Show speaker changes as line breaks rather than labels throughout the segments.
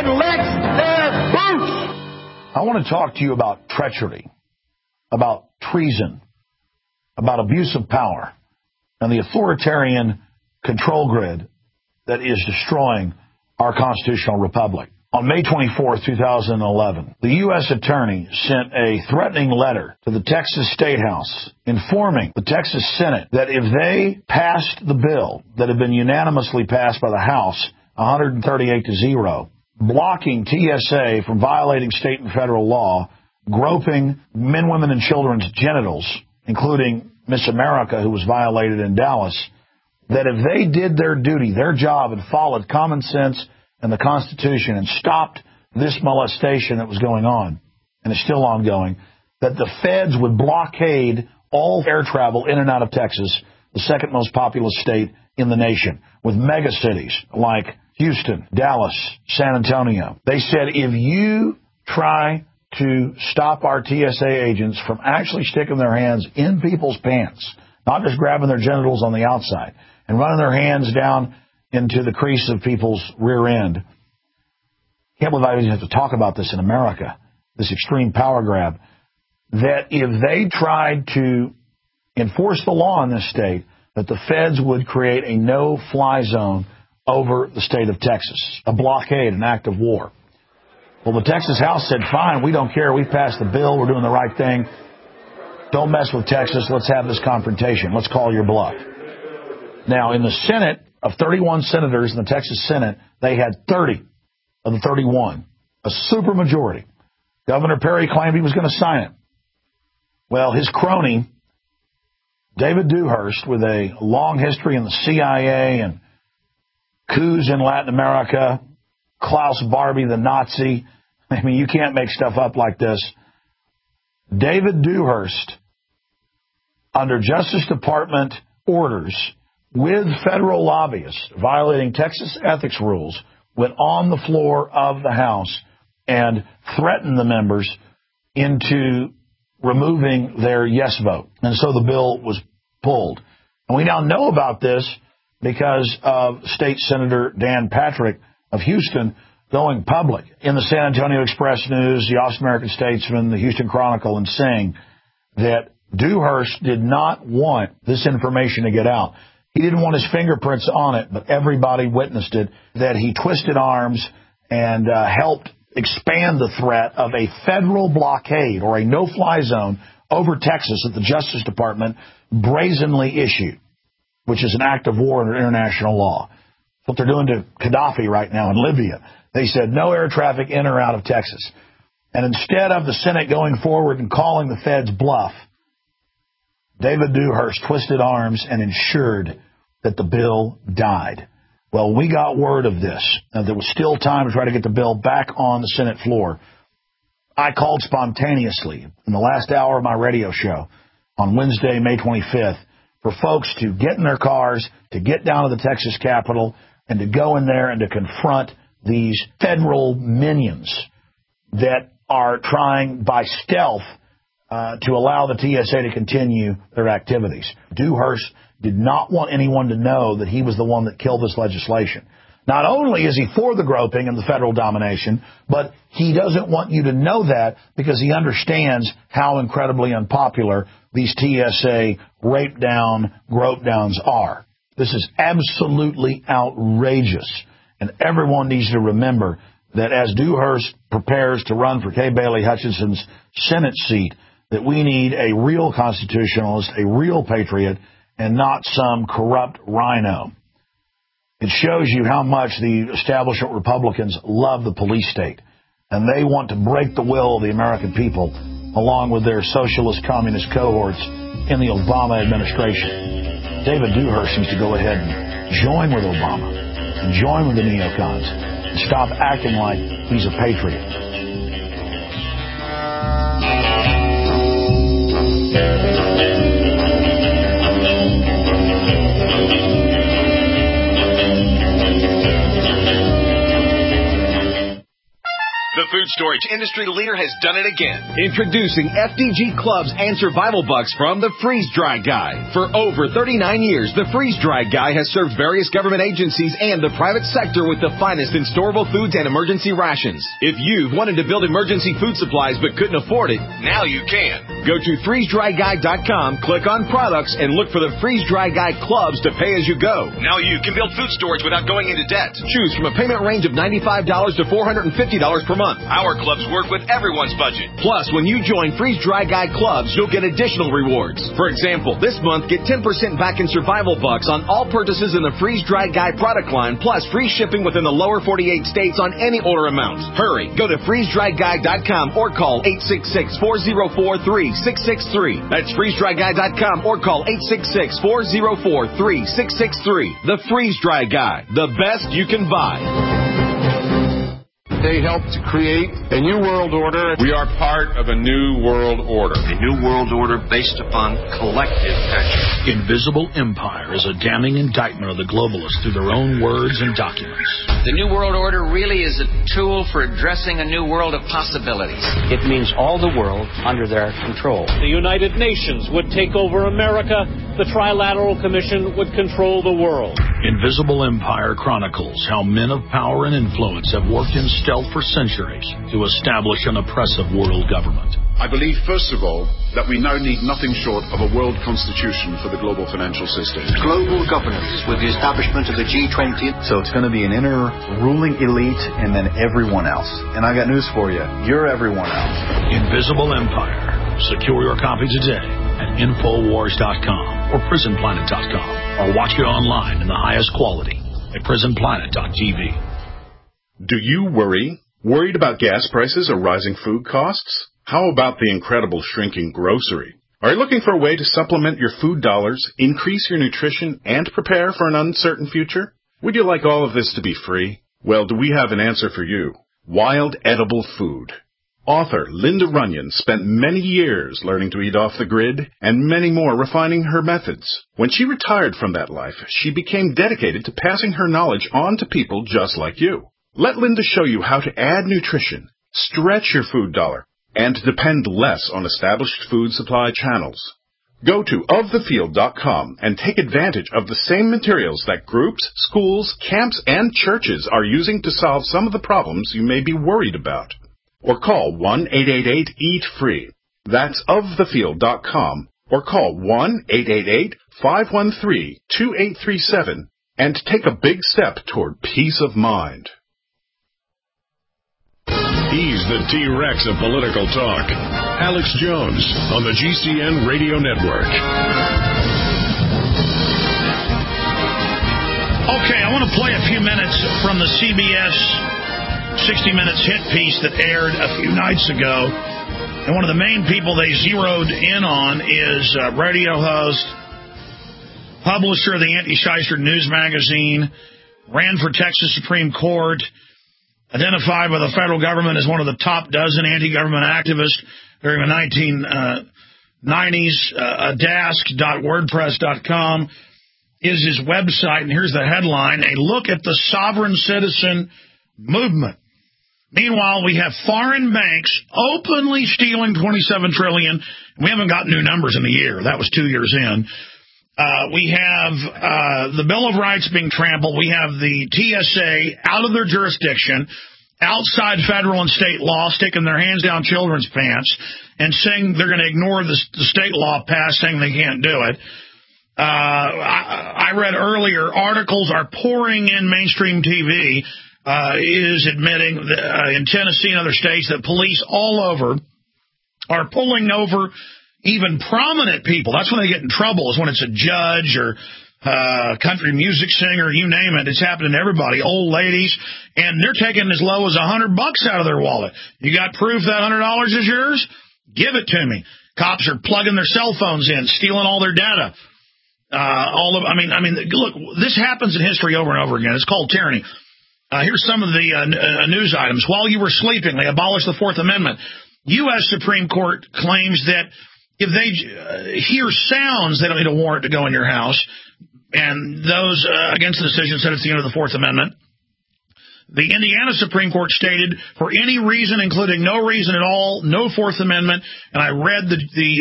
and licks their boots.
I want to talk to you about treachery, about treason, about abuse of power, and the authoritarian control grid that is destroying our constitutional republic. On May 24, 2011, the U.S. Attorney sent a threatening letter to the Texas State House informing the Texas Senate that if they passed the bill that had been unanimously passed by the House, 138-0, blocking TSA from violating state and federal law, groping men, women, and children's genitals, including Miss America, who was violated in Dallas, that if they did their duty, their job, and followed common sense and the Constitution and stopped this molestation that was going on, and is still ongoing, that the feds would blockade all air travel in and out of Texas, the second most populous state in the nation, with mega cities like Houston, Dallas, San Antonio. They said, if you try to stop our TSA agents from actually sticking their hands in people's pants, not just grabbing their genitals on the outside, and running their hands down into the crease of people's rear end. Can't believe I even have to talk about this in America, this extreme power grab, that if they tried to enforce the law in this state, that the feds would create a no-fly zone over the state of Texas, a blockade, an act of war. Well, the Texas House said, fine, we don't care. We passed the bill. We're doing the right thing. Don't mess with Texas. Let's have this confrontation. Let's call your bluff. Now, in the Senate, of 31 senators in the Texas Senate, they had 30 of the 31, a supermajority. Governor Perry claimed he was going to sign it. Well, his crony, David Dewhurst, with a long history in the CIA and coups in Latin America, Klaus Barbie, the Nazi. I mean, you can't make stuff up like this. David Dewhurst, under Justice Department orders, with federal lobbyists violating Texas ethics rules, went on the floor of the House and threatened the members into removing their yes vote. And so the bill was pulled. And we now know about this because of State Senator Dan Patrick of Houston going public in the San Antonio Express News, the Austin American Statesman, the Houston Chronicle, and saying that Dewhurst did not want this information to get out. He didn't want his fingerprints on it, but everybody witnessed it, that he twisted arms and helped expand the threat of a federal blockade or a no-fly zone over Texas that the Justice Department brazenly issued, which is an act of war under international law. That's what they're doing to Gaddafi right now in Libya. They said no air traffic in or out of Texas. And instead of the Senate going forward and calling the feds bluff, David Dewhurst twisted arms and ensured that the bill died. Well, we got word of this. There was still time to try to get the bill back on the Senate floor. I called spontaneously in the last hour of my radio show on Wednesday, May 25th, for folks to get in their cars, to get down to the Texas Capitol, and to go in there and to confront these federal minions that are trying by stealth to allow the TSA to continue their activities. Dewhurst did not want anyone to know that he was the one that killed this legislation. Not only is he for the groping and the federal domination, but he doesn't want you to know that because he understands how incredibly unpopular these TSA rape down, grope downs are. This is absolutely outrageous. And everyone needs to remember that as Dewhurst prepares to run for Kay Bailey Hutchinson's Senate seat, that we need a real constitutionalist, a real patriot, and not some corrupt rhino. It shows you how much the establishment Republicans love the police state, and they want to break the will of the American people, along with their socialist communist cohorts in the Obama administration. David Dewhurst needs to go ahead and join with Obama, and join with the neocons, and stop acting like he's a patriot.
The food storage industry leader has done it again.
Introducing FDG Clubs and Survival Bucks from the Freeze Dry Guy. For over 39 years, the Freeze Dry Guy has served various government agencies and the private sector with the finest in storable foods and emergency rations. If you've wanted to build emergency food supplies but couldn't afford it,
now you can.
Go to freezedryguy.com, click on products, and look for the Freeze Dry Guy Clubs to pay as you go.
Now you can build food storage without going into debt.
Choose from a payment range of $95 to $450 per month.
Our clubs work with everyone's budget.
Plus, when you join Freeze Dry Guy Clubs, you'll get additional rewards. For example, this month, get 10% back in Survival Bucks on all purchases in the Freeze Dry Guy product line, plus free shipping within the lower 48 states on any order amount. Hurry, go to freezedryguy.com or call 866-404-3663. That's freezedryguy.com or call 866-404-3663. The Freeze Dry Guy, the best you can buy.
They helped to create a new world order.
We are part of a new world order.
A new world order based upon collective action.
Invisible Empire is a damning indictment of the globalists through their own words and documents.
The new world order really is a tool for addressing a new world of possibilities.
It means all the world under their control.
The United Nations would take over America. The Trilateral Commission would control the world.
Invisible Empire chronicles how men of power and influence have worked in stealth for centuries to establish an oppressive world government.
I believe, first of all, that we now need nothing short of a world constitution for the global financial system.
Global governance with the establishment of the G20.
So it's going to be an inner ruling elite and then everyone else. And I got news for you. You're everyone else.
Invisible Empire. Secure your copy today at Infowars.com or PrisonPlanet.com or watch it online in the highest quality at PrisonPlanet.tv.
Do you worry? Worried about gas prices or rising food costs? How about the incredible shrinking grocery? Are you looking for a way to supplement your food dollars, increase your nutrition, and prepare for an uncertain future? Would you like all of this to be free? Well, do we have an answer for you? Wild Edible Food. Author Linda Runyon spent many years learning to eat off the grid and many more refining her methods. When she retired from that life, she became dedicated to passing her knowledge on to people just like you. Let Linda show you how to add nutrition, stretch your food dollar, and depend less on established food supply channels. Go to ofthefield.com and take advantage of the same materials that groups, schools, camps, and churches are using to solve some of the problems you may be worried about. Or call 1-888-EAT-FREE. That's ofthefield.com. Or call 1-888-513-2837 and take a big step toward peace of mind.
He's the T-Rex of political talk. Alex Jones on the GCN Radio Network.
Okay, I want to play a few minutes from the CBS 60 Minutes hit piece that aired a few nights ago. And one of the main people they zeroed in on is radio host, publisher of the Anti-Shyster News magazine, ran for Texas Supreme Court, identified by the federal government as one of the top dozen anti-government activists during the 1990s. Dask.wordpress.com is his website, and here's the headline, A Look at the Sovereign Citizen Movement. Meanwhile, we have foreign banks openly stealing $27 trillion. We haven't got new numbers in a year. That was 2 years in. We have the Bill of Rights being trampled. We have the TSA out of their jurisdiction, outside federal and state law, sticking their hands down children's pants and saying they're going to ignore the state law passed, saying they can't do it. I read earlier articles are pouring in mainstream TV is admitting that, in Tennessee and other states that police all over are pulling over even prominent people. That's when they get in trouble, is when it's a judge or country music singer, you name it. It's happening to everybody, old ladies, and they're taking as low as $100 out of their wallet. You got proof that $100 is yours? Give it to me. Cops are plugging their cell phones in, stealing all their data. Look, this happens in history over and over again. It's called tyranny. Here's some of the news items. While you were sleeping, they abolished the Fourth Amendment. U.S. Supreme Court claims that if they hear sounds, they don't need a warrant to go in your house. And those against the decision said it's the end of the Fourth Amendment. The Indiana Supreme Court stated, for any reason, including no reason at all, no Fourth Amendment. And I read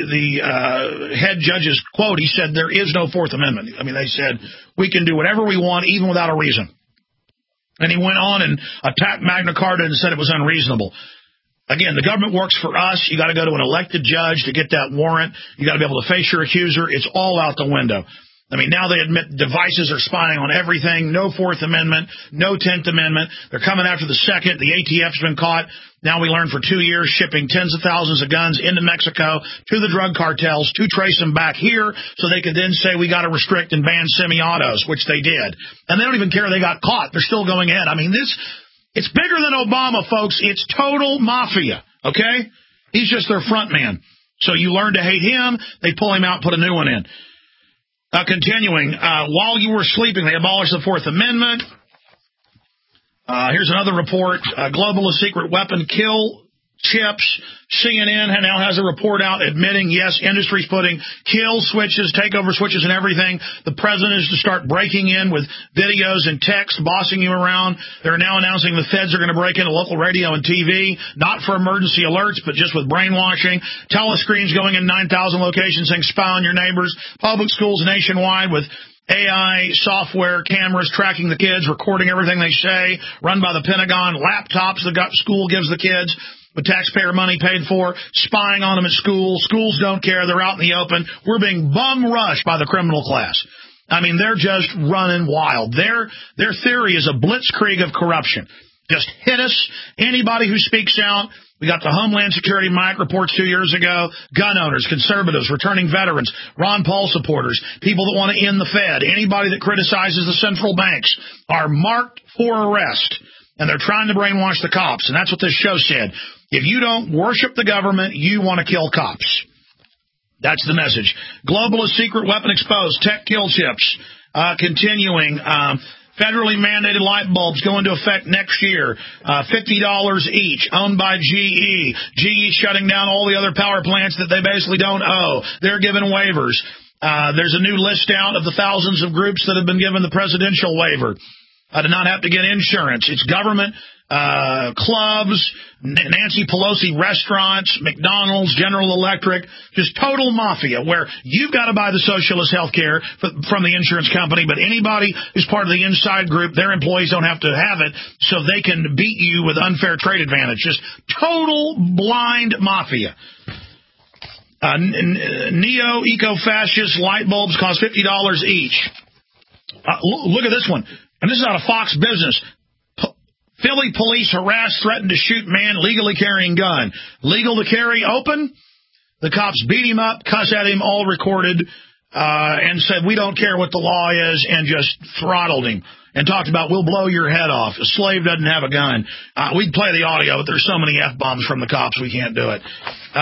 the head judge's quote. He said there is no Fourth Amendment. I mean, they said we can do whatever we want, even without a reason. And he went on and attacked Magna Carta and said it was unreasonable. Again, the government works for us. You got to go to an elected judge to get that warrant. You got to be able to face your accuser. It's all out the window. I mean, now they admit devices are spying on everything. No Fourth Amendment, no 10th Amendment. They're coming after the Second. The ATF's been caught. Now we learned for 2 years shipping tens of thousands of guns into Mexico to the drug cartels to trace them back here so they could then say we got to restrict and ban semi-autos, which they did. And they don't even care they got caught. They're still going ahead. I mean, it's bigger than Obama, folks. It's total mafia, okay? He's just their front man. So you learn to hate him. They pull him out, put a new one in. Continuing, while you were sleeping, they abolished the Fourth Amendment. Here's another report. Globalist secret weapon kill chips. CNN now has a report out admitting, yes, industry's putting kill switches, takeover switches and everything. The president is to start breaking in with videos and text, bossing you around. They're now announcing the feds are going to break into local radio and TV, not for emergency alerts, but just with brainwashing. Telescreens going in 9,000 locations saying spy on your neighbors. Public schools nationwide with AI software, cameras tracking the kids, recording everything they say, run by the Pentagon, laptops the school gives the kids with taxpayer money paid for, spying on them at school. Schools don't care. They're out in the open. We're being bum rushed by the criminal class. I mean, they're just running wild. Their theory is a blitzkrieg of corruption. Just hit us. Anybody who speaks out. We got the Homeland Security Mike reports 2 years ago. Gun owners, conservatives, returning veterans, Ron Paul supporters, people that want to end the Fed, anybody that criticizes the central banks are marked for arrest. And they're trying to brainwash the cops. And that's what this show said. If you don't worship the government, you want to kill cops. That's the message. Globalist secret weapon exposed. Tech kill chips. Continuing. Federally mandated light bulbs go into effect next year. $50 each. Owned by GE. GE shutting down all the other power plants that they basically don't owe. They're given waivers. There's a new list out of the thousands of groups that have been given the presidential waiver to not have to get insurance. It's government, clubs, Nancy Pelosi restaurants, McDonald's, General Electric, just total mafia where you've got to buy the socialist health care from the insurance company, but anybody who's part of the inside group, their employees don't have to have it, so they can beat you with unfair trade advantage. Just total blind mafia. Neo-eco-fascist light bulbs cost $50 each. Look at this one. And this is out of Fox Business. Philly police harass, threatened to shoot man legally carrying gun. Legal to carry, open. The cops beat him up, cuss at him, all recorded, and said, we don't care what the law is, and just throttled him. And talked about, we'll blow your head off. A slave doesn't have a gun. We'd play the audio, but there's so many F-bombs from the cops, we can't do it.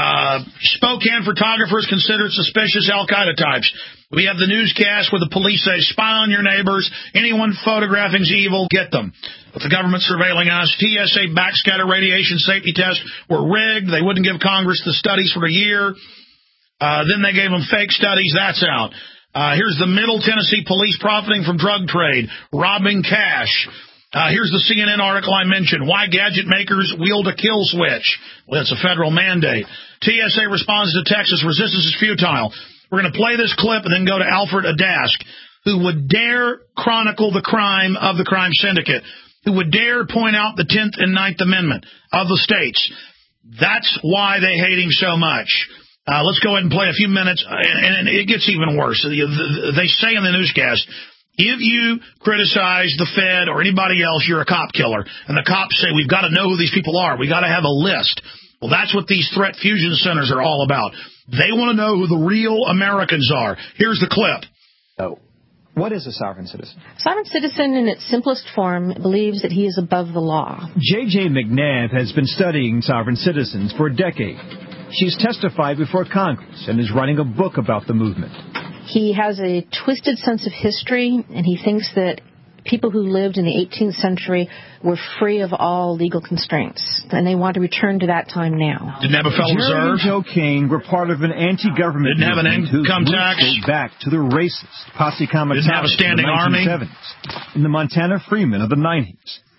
Spokane photographers considered suspicious Al-Qaeda types. We have the newscast where the police say, spy on your neighbors. Anyone photographing's evil, get them. With the government surveilling us, TSA backscatter radiation safety tests were rigged. They wouldn't give Congress the studies for a year. Then they gave them fake studies. That's out. Here's the Middle Tennessee police profiting from drug trade, robbing cash. Here's the CNN article I mentioned. Why gadget makers wield a kill switch. Well, it's a federal mandate. TSA responds to Texas. Resistance is futile. We're going to play this clip and then go to Alfred Adask, who would dare chronicle the crime of the crime syndicate, who would dare point out the 10th and 9th Amendment of the states. That's why they hate him so much. Let's go ahead and play a few minutes, and it gets even worse. They say in the newscast, if you criticize the Fed or anybody else, you're a cop killer. And the cops say, we've got to know who these people are. We've got to have a list. Well, that's what these threat fusion centers are all about. They want to know who the real Americans are. Here's the clip.
So, what is a sovereign citizen?
Sovereign citizen, in its simplest form, believes that he is above the law.
J.J. McNabb has been studying sovereign citizens for a decade. She's testified before Congress and is writing a book about the movement.
He has a twisted sense of history, and he thinks that people who lived in the 18th century were free of all legal constraints, and they want to return to that time now.
Didn't have a Federal Reserve.
Jerry and Joe King were part of an anti-government
Didn't have an income tax.
Whose roots go back to the racist Posse Comitatus
Didn't have a standing army.
In the Montana Freemen of the 90s.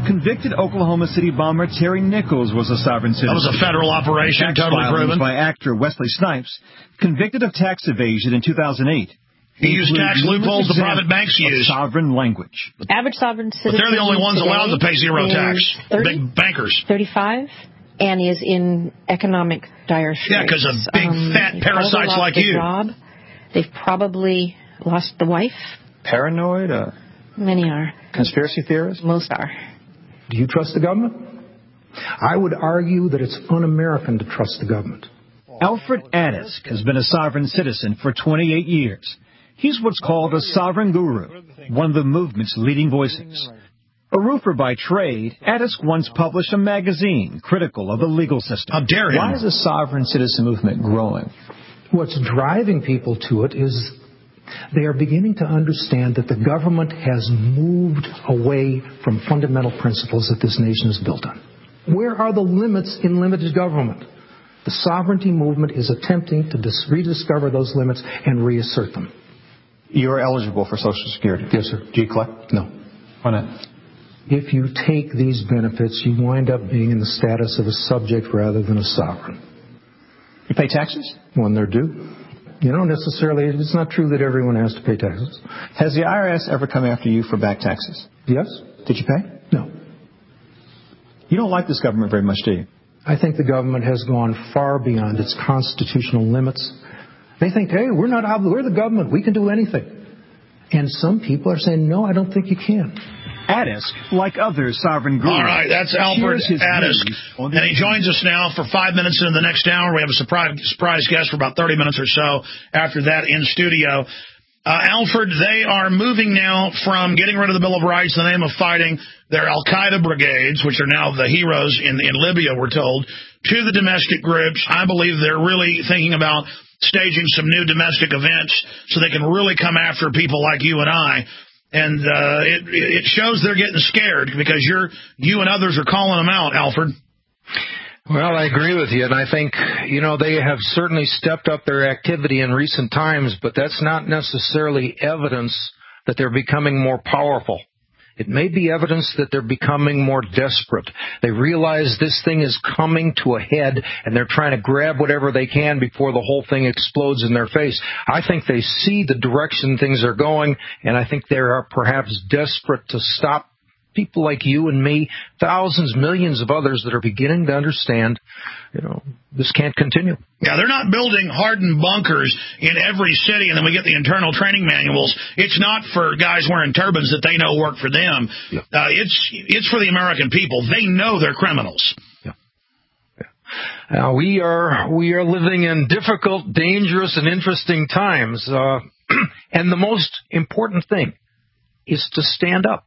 Convicted Oklahoma City bomber Terry Nichols was a sovereign citizen.
That was a federal operation, totally proven.
By actor Wesley Snipes, convicted of tax evasion in 2008.
He used tax loopholes the private banks use.
Sovereign language.
Average sovereign citizen.
But they're the only ones allowed to pay zero tax.
30,
big bankers.
35, and is in economic dire straits.
Yeah, because of big fat parasites like you.
Job. They've probably lost the wife.
Paranoid?
Many are.
Conspiracy theorists?
Most are.
Do you trust the government? I would argue that it's un-American to trust the government.
Alfred Adisk has been a sovereign citizen for 28 years. He's what's called a sovereign guru, one of the movement's leading voices. A roofer by trade, Adisk once published a magazine critical of the legal system.
How dare him?
Why is the sovereign citizen movement growing?
What's driving people to it is they are beginning to understand that the government has moved away from fundamental principles that this nation is built on. Where are the limits in limited government? The sovereignty movement is attempting to rediscover those limits and reassert them.
You're eligible for Social Security.
Yes, sir.
Do you collect?
No.
Why not?
If you take these benefits, you wind up being in the status of a subject rather than a sovereign.
You pay taxes?
When they're due. You don't necessarily, it's not true that everyone has to pay taxes.
Has the IRS ever come after you for back taxes?
Yes.
Did you pay?
No.
You don't like this government very much, do you?
I think the government has gone far beyond its constitutional limits. They think, hey, we're the government. We can do anything. And some people are saying, no, I don't think you can.
Adisk, like other sovereign gurus.
All right, that's Alfred Adisk. And he joins us now for 5 minutes into the next hour. We have a surprise guest for about 30 minutes or so after that in studio. Alfred, they are moving now from getting rid of the Bill of Rights in the name of fighting their al-Qaeda brigades, which are now the heroes in Libya, we're told, to the domestic groups. I believe they're really thinking about staging some new domestic events so they can really come after people like you and I. And it shows they're getting scared because you and others are calling them out, Alfred.
Well, I agree with you, and I think, they have certainly stepped up their activity in recent times, but that's not necessarily evidence that they're becoming more powerful. It may be evidence that they're becoming more desperate. They realize this thing is coming to a head, and they're trying to grab whatever they can before the whole thing explodes in their face. I think they see the direction things are going, and I think they are perhaps desperate to stop people like you and me, thousands, millions of others that are beginning to understand, this can't continue.
Yeah, they're not building hardened bunkers in every city, and then we get the internal training manuals. It's not for guys wearing turbans that they know work for them. Yeah. It's for the American people. They know they're criminals.
Yeah. We are living in difficult, dangerous, and interesting times. And the most important thing is to stand up.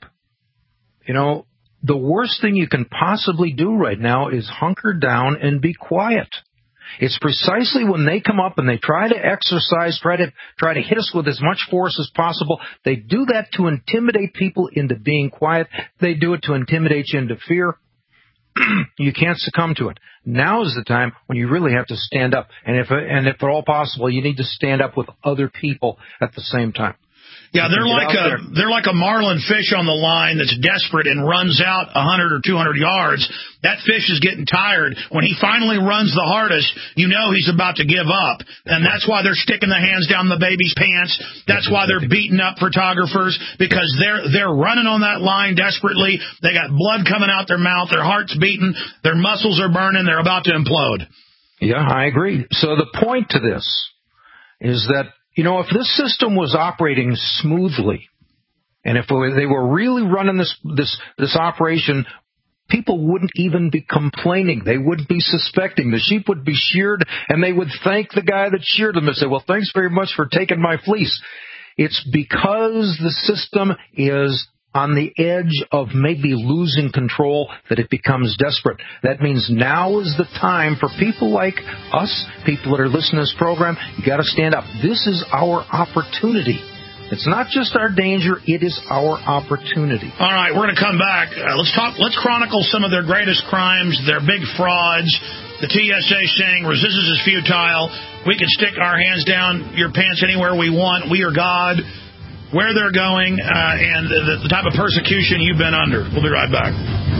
The worst thing you can possibly do right now is hunker down and be quiet. It's precisely when they come up and they try to exercise, try to hit us with as much force as possible. They do that to intimidate people into being quiet. They do it to intimidate you into fear. You can't succumb to it. Now is the time when you really have to stand up. And if at all possible, you need to stand up with other people at the same time.
Yeah, they're like a marlin fish on the line that's desperate and runs out 100 or 200 yards. That fish is getting tired. When he finally runs the hardest, he's about to give up. And that's why they're sticking the hands down the baby's pants. That's why they're beating up photographers, because they're running on that line desperately. They got blood coming out their mouth. Their heart's beating. Their muscles are burning. They're about to implode.
Yeah, I agree. So the point to this is that, if this system was operating smoothly, and if they were really running this operation, people wouldn't even be complaining. They wouldn't be suspecting. The sheep would be sheared, and they would thank the guy that sheared them and say, well, thanks very much for taking my fleece. It's because the system is on the edge of maybe losing control that it becomes desperate. That means now is the time for people like us, people that are listening to this program. You got to stand up. This is our opportunity. It's not just our danger, it is our opportunity.
All right, we're going to come back. Let's chronicle some of their greatest crimes, their big frauds. The TSA saying resistance is futile. We can stick our hands down your pants anywhere we want. We are God. Where they're going, and the type of persecution you've been under. We'll be right back.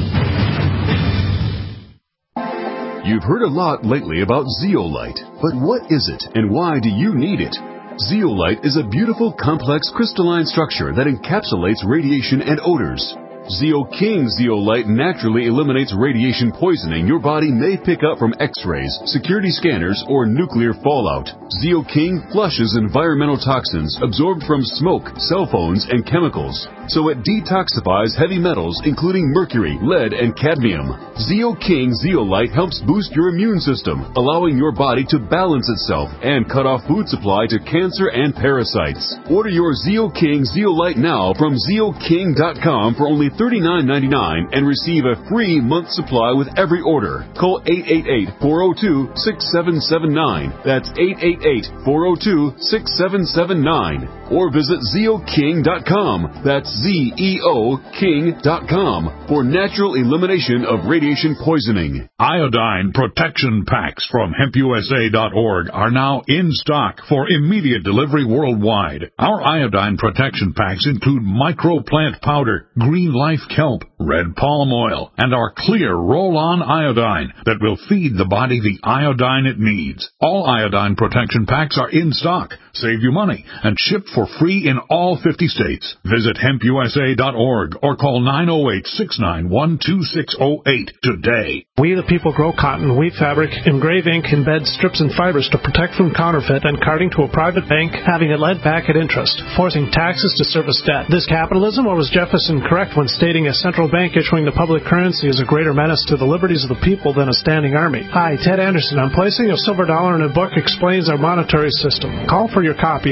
You've heard a lot lately about Zeolite, but what is it and why do you need it? Zeolite is a beautiful, complex crystalline structure that encapsulates radiation and odors. ZeoKing Zeolite naturally eliminates radiation poisoning your body may pick up from X-rays, security scanners, or nuclear fallout. ZeoKing flushes environmental toxins absorbed from smoke, cell phones, and chemicals, so it detoxifies heavy metals including mercury, lead, and cadmium. ZeoKing Zeolite helps boost your immune system, allowing your body to balance itself and cut off food supply to cancer and parasites. Order your ZeoKing Zeolite now from ZeoKing.com for only $39.99 and receive a free month supply with every order. Call 888-402-6779. That's 888-402-6779. Or visit ZeoKing.com. That's ZeoKing.com for natural elimination of radiation poisoning.
Iodine protection packs from HempUSA.org are now in stock for immediate delivery worldwide. Our iodine protection packs include microplant powder, green life kelp, red palm oil, and our clear roll-on iodine that will feed the body the iodine it needs. All iodine protection packs are in stock. Save you money and ship for free in all 50 states. Visit HempUSA.org or call 908-691-2608 today.
We the people grow cotton, weave fabric, engrave ink, embed strips and fibers to protect from counterfeit and carting to a private bank, having it led back at interest, forcing taxes to service debt. This capitalism, or was Jefferson correct when stating a central bank issuing the public currency is a greater menace to the liberties of the people than a standing army? Hi, Ted Anderson. I'm placing a silver dollar in a book explains our monetary system. Call for your copy,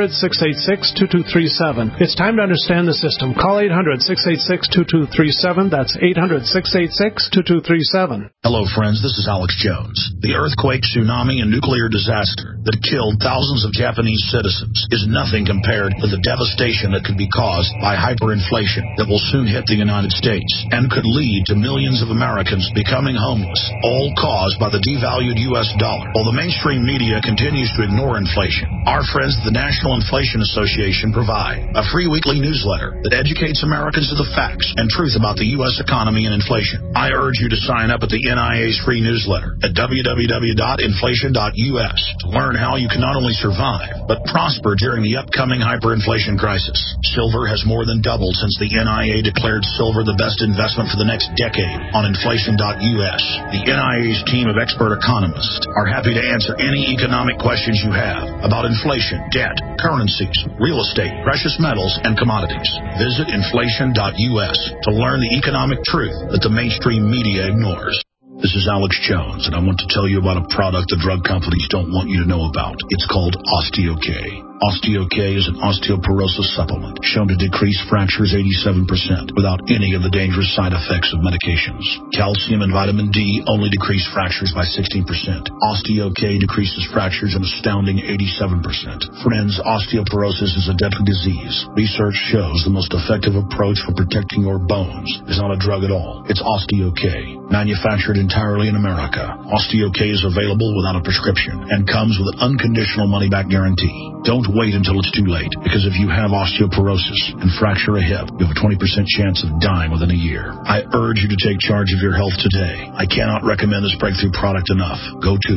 800-686-2237. It's time to understand the system. Call 800-686-2237. That's 800-686-2237.
Hello, friends. This is Alex Jones. The earthquake, tsunami, and nuclear disaster that killed thousands of Japanese citizens is nothing compared to the devastation that could be caused by hyperinflation that will soon hit the United States and could lead to millions of Americans becoming homeless, all caused by the devalued U.S. dollar. While the mainstream media continues to ignore inflation, our friends at the National Inflation Association provide a free weekly newsletter that educates Americans of the facts and truth about the U.S. economy and inflation. I urge you to sign up at the NIA's free newsletter at www.inflation.us to learn how you can not only survive, but prosper during the upcoming hyperinflation crisis. Silver has more than doubled since the NIA declared silver the best investment for the next decade on inflation.us. The NIA's team of expert economists are happy to answer any economic questions you have about inflation, debt, currencies, real estate, precious metals, and commodities. Visit inflation.us to learn the economic truth that the mainstream media ignores. This is Alex Jones, and I want to tell you about a product the drug companies don't want you to know about. It's called Osteo-K. Osteo-K is an osteoporosis supplement shown to decrease fractures 87% without any of the dangerous side effects of medications. Calcium and vitamin D only decrease fractures by 16%. Osteo-K decreases fractures an astounding 87%. Friends, osteoporosis is a deadly disease. Research shows the most effective approach for protecting your bones is not a drug at all. It's Osteo-K. Manufactured entirely in America, Osteo-K is available without a prescription and comes with an unconditional money-back guarantee. Don't wait until it's too late, because if you have osteoporosis and fracture a hip, you have a 20% chance of dying within a year. I urge you to take charge of your health today. I cannot recommend this breakthrough product enough. Go to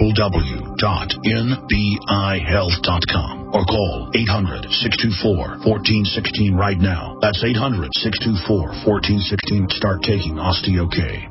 www.nbihealth.com or call 800-624-1416 right now. That's 800-624-1416. Start taking Osteo-K.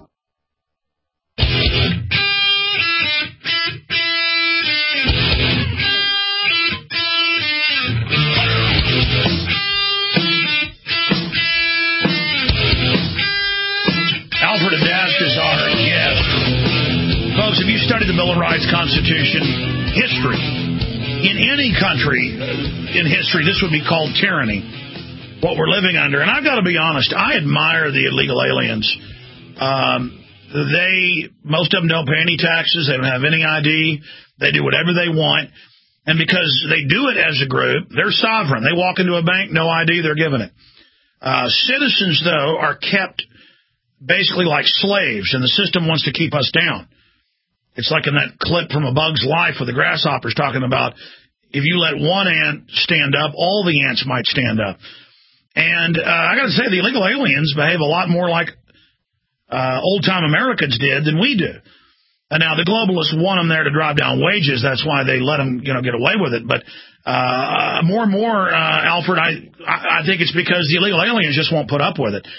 Alfred Adask is our guest. Folks, if you study the Bill of Rights, Constitution, history, in any country in history, this would be called tyranny, what we're living under. And I've got to be honest, I admire the illegal aliens. Most of them don't pay any taxes. They don't have any ID. They do whatever they want. And because they do it as a group, they're sovereign. They walk into a bank, no ID, they're given it. Citizens, though, are kept basically like slaves, and the system wants to keep us down. It's like in that clip from A Bug's Life where the grasshopper's talking about if you let one ant stand up, all the ants might stand up. And I got to say, the illegal aliens behave a lot more like old-time Americans did than we do. And now the globalists want them there to drive down wages. That's why they let them, get away with it. But more and more, Alfred, I think it's because the illegal aliens just won't put up with it.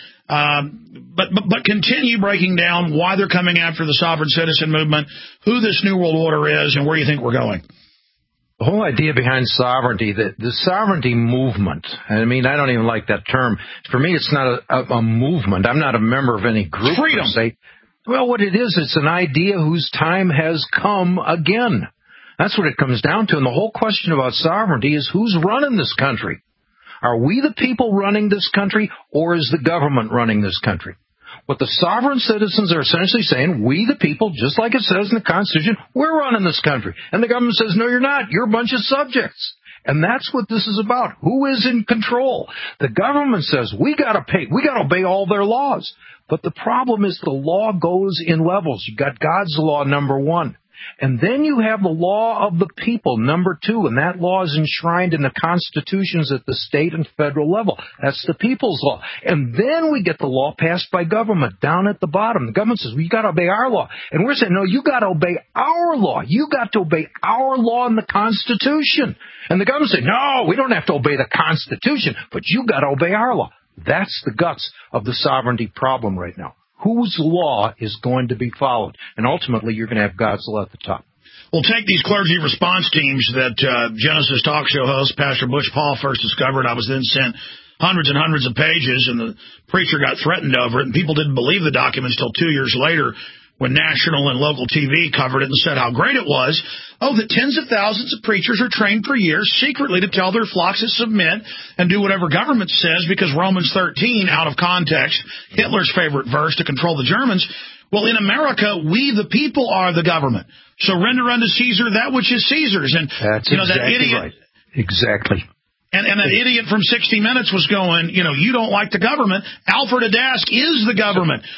But continue breaking down why they're coming after the sovereign citizen movement, who this New World Order is, and where you think we're going.
The whole idea behind sovereignty, the sovereignty movement, I mean, I don't even like that term. For me, it's not a movement. I'm not a member of any group.
Freedom.
Per se. Well, what it is, it's an idea whose time has come again. That's what it comes down to. And the whole question about sovereignty is who's running this country? Are we the people running this country, or is the government running this country? What the sovereign citizens are essentially saying, we the people, just like it says in the Constitution, we're running this country. And the government says, no, you're not. You're a bunch of subjects. And that's what this is about. Who is in control? The government says, we got to obey all their laws. But the problem is the law goes in levels. You got God's law, number one. And then you have the law of the people, number two, and that law is enshrined in the constitutions at the state and federal level. That's the people's law. And then we get the law passed by government down at the bottom. The government says, well, you got to obey our law. And we're saying, no, you got to obey our law. You got to obey our law in the Constitution. And the government says, no, we don't have to obey the Constitution, but you got to obey our law. That's the guts of the sovereignty problem right now. Whose law is going to be followed? And ultimately, you're going to have God's law at the top.
Well, take these clergy response teams that Genesis talk show host Pastor Butch Paul first discovered. I was then sent hundreds and hundreds of pages, and the preacher got threatened over it, and people didn't believe the documents till 2 years later when national and local TV covered it and said how great it was. Oh, that tens of thousands of preachers are trained for years secretly to tell their flocks to submit and do whatever government says because Romans 13, out of context, Hitler's favorite verse to control the Germans. Well, in America, we the people are the government. So render unto Caesar that which is Caesar's. And
that's exactly
that idiot,
right. Exactly.
And that idiot from 60 Minutes was going, you don't like the government. Alfred Adask is the government.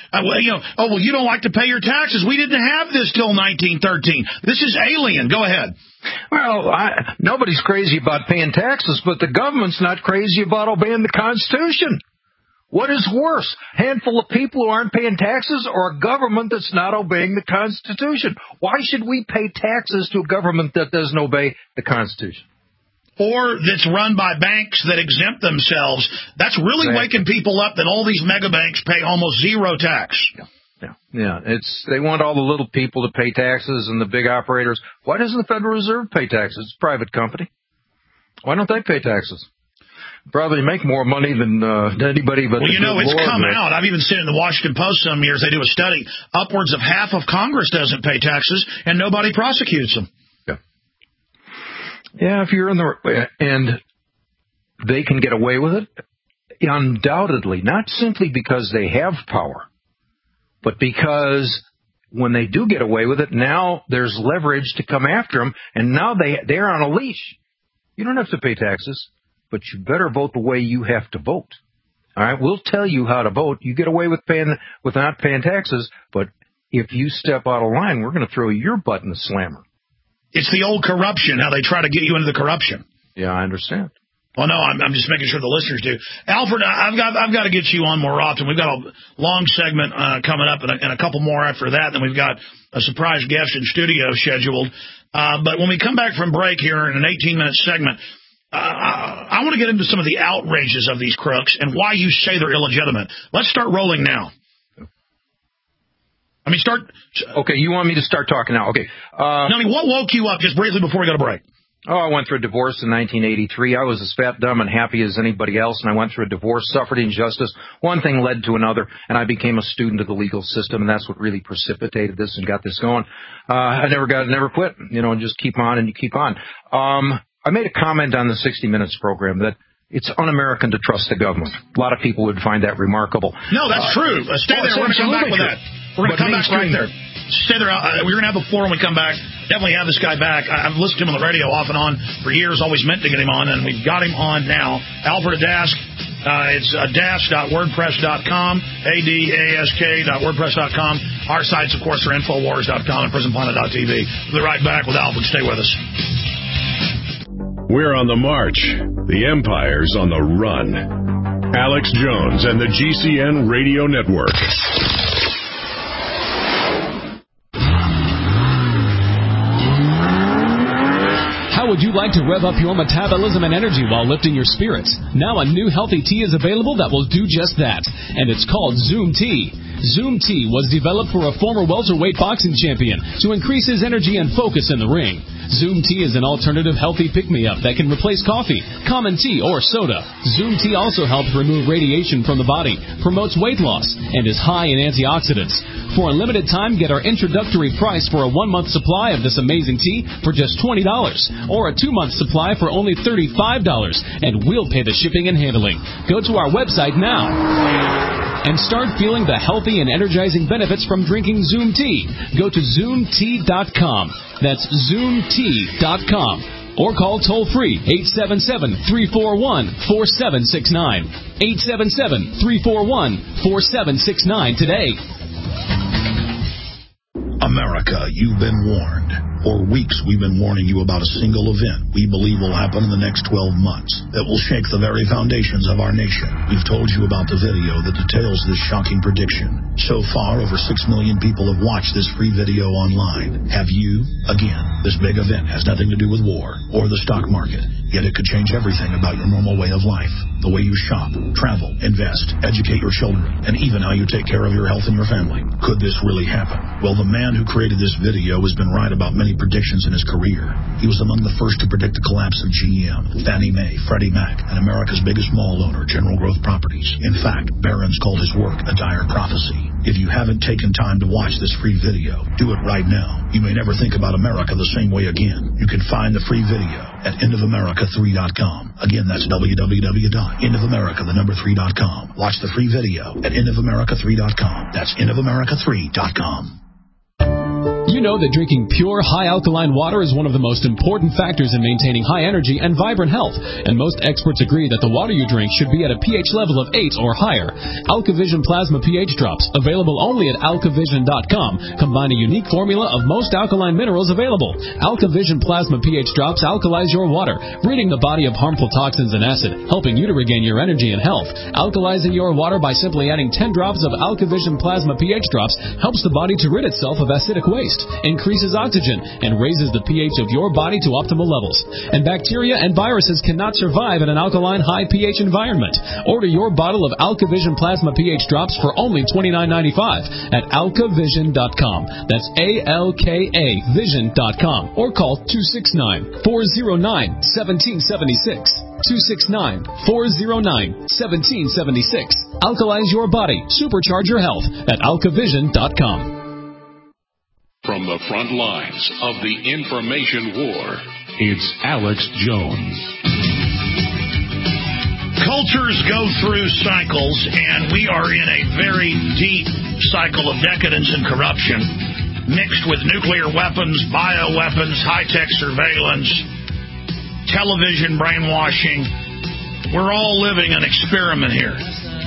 You don't like to pay your taxes. We didn't have this till 1913. This is alien. Go ahead.
Well, nobody's crazy about paying taxes, but the government's not crazy about obeying the Constitution. What is worse, a handful of people who aren't paying taxes or a government that's not obeying the Constitution? Why should we pay taxes to a government that doesn't obey the Constitution?
Or that's run by banks that exempt themselves. That's really waking people up that all these mega banks pay almost zero tax.
Yeah. They want all the little people to pay taxes and the big operators. Why doesn't the Federal Reserve pay taxes? It's a private company. Why don't they pay taxes? Probably make more money than anybody but the
it's
Lord
come
makes.
out. I've even seen it in the Washington Post some years. They do a study. Upwards of half of Congress doesn't pay taxes, and nobody prosecutes them.
Yeah, if you're in and they can get away with it, undoubtedly, not simply because they have power, but because when they do get away with it, now there's leverage to come after them, and now they're on a leash. You don't have to pay taxes, but you better vote the way you have to vote. All right, we'll tell you how to vote. You get away with not paying taxes, but if you step out of line, we're going to throw your butt in the slammer.
It's the old corruption, how they try to get you into the corruption.
Yeah, I understand.
Well, no, I'm just making sure the listeners do. Alfred, I've got to get you on more often. We've got a long segment coming up and a couple more after that. Then we've got a surprise guest in studio scheduled. But when we come back from break here in an 18-minute segment, I want to get into some of the outrages of these crooks and why you say they're illegitimate. Let's start rolling now.
Okay, you want me to start talking now? Okay.
What woke you up just briefly before we go to break?
Oh, I went through a divorce in 1983. I was as fat, dumb, and happy as anybody else, and I went through a divorce, suffered injustice. One thing led to another, and I became a student of the legal system, and that's what really precipitated this and got this going. I never quit, and just keep on and you keep on. I made a comment on the 60 Minutes program that it's un-American to trust the government. A lot of people would find that remarkable.
No, that's true. Stay there. We're going to come back with that. We're going to come back right there. Stay there. We're going to have the floor when we come back. Definitely have this guy back. I've listened to him on the radio off and on for years, always meant to get him on, and we've got him on now. Alfred Adask. It's adask.wordpress.com, adask.wordpress.com. Our sites, of course, are Infowars.com and PrisonPlanet.tv. We'll be right back with Alfred. Stay with us.
We're on the march. The empire's on the run. Alex Jones and the GCN Radio Network.
would you like to rev up your metabolism and energy while lifting your spirits? Now a new healthy tea is available that will do just that, and it's called Zoom Tea. Zoom Tea was developed for a former welterweight boxing champion to increase his energy and focus in the ring. Zoom Tea is an alternative healthy pick-me-up that can replace coffee, common tea, or soda. Zoom Tea also helps remove radiation from the body, promotes weight loss, and is high in antioxidants. For a limited time, get our introductory price for a 1-month supply of this amazing tea for just $20, or a 2-month supply for only $35, and we'll pay the shipping and handling. Go to our website now and start feeling the healthy and energizing benefits from drinking Zoom Tea. Go to ZoomTea.com. That's ZoomTea.com. Or call toll-free 877-341-4769. 877-341-4769 today.
America, you've been warned. For weeks, we've been warning you about a single event we believe will happen in the next 12 months that will shake the very foundations of our nation. We've told you about the video that details this shocking prediction. So far, over 6 million people have watched this free video online. Have you? Again, this big event has nothing to do with war or the stock market, yet it could change everything about your normal way of life. The way you shop, travel, invest, educate your children, and even how you take care of your health and your family. Could this really happen? Well, the man who created this video has been right about many predictions in his career. He was among the first to predict the collapse of GM, Fannie Mae, Freddie Mac, and America's biggest mall owner, General Growth Properties. In fact, Barron's called his work a dire prophecy. If you haven't taken time to watch this free video, do it right now. You may never think about America the same way again. You can find the free video at endofamerica3.com. Again, that's www.endofamerica3.com. Watch the free video at endofamerica3.com. That's endofamerica3.com.
You know that drinking pure, high-alkaline water is one of the most important factors in maintaining high energy and vibrant health, and most experts agree that the water you drink should be at a pH level of 8 or higher. AlkaVision Plasma pH Drops, available only at alkavision.com, combine a unique formula of most alkaline minerals available. AlkaVision Plasma pH Drops alkalize your water, ridding the body of harmful toxins and acid, helping you to regain your energy and health. Alkalizing your water by simply adding 10 drops of AlkaVision Plasma pH Drops helps the body to rid itself of acidic waste, increases oxygen, and raises the pH of your body to optimal levels. And bacteria and viruses cannot survive in an alkaline high pH environment. Order your bottle of AlkaVision Plasma pH Drops for only $29.95 at alkavision.com. That's ALKA Vision.com. Or call 269-409-1776. 269-409-1776. Alkalize your body. Supercharge your health at alkavision.com.
From the front lines of the information war, it's Alex Jones.
Cultures go through cycles, and we are in a very deep cycle of decadence and corruption, mixed with nuclear weapons, bioweapons, high-tech surveillance, television brainwashing. We're all living an experiment here.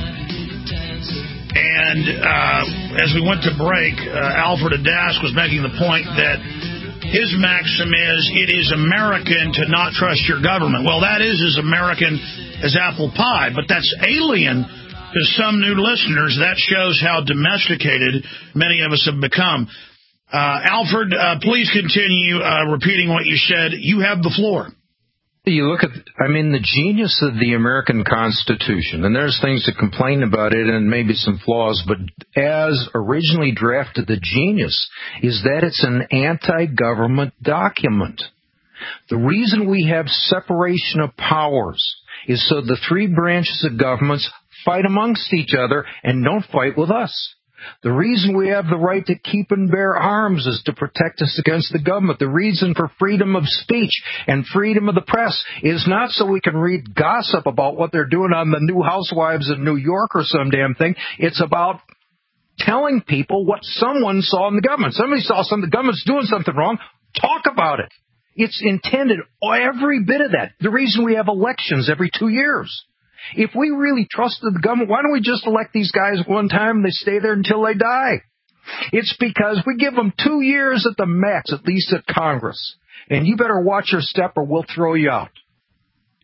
And as we went to break, Alfred Adask was making the point that his maxim is, it is American to not trust your government. Well, that is as American as apple pie, but that's alien to some new listeners. That shows how domesticated many of us have become. Alfred, please continue repeating what you said. You have the floor.
You look at, the genius of the American Constitution, and there's things to complain about it and maybe some flaws, but as originally drafted, the genius is that it's an anti-government document. The reason we have separation of powers is so the three branches of governments fight amongst each other and don't fight with us. The reason we have the right to keep and bear arms is to protect us against the government. The reason for freedom of speech and freedom of the press is not so we can read gossip about what they're doing on the New Housewives of New York or some damn thing. It's about telling people what someone saw in the government. Somebody saw the government's doing something wrong. Talk about it. It's intended, every bit of that. The reason we have elections every 2 years. If we really trusted the government, why don't we just elect these guys one time and they stay there until they die? It's because we give them 2 years at the max, at least at Congress. And you better watch your step or we'll throw you out.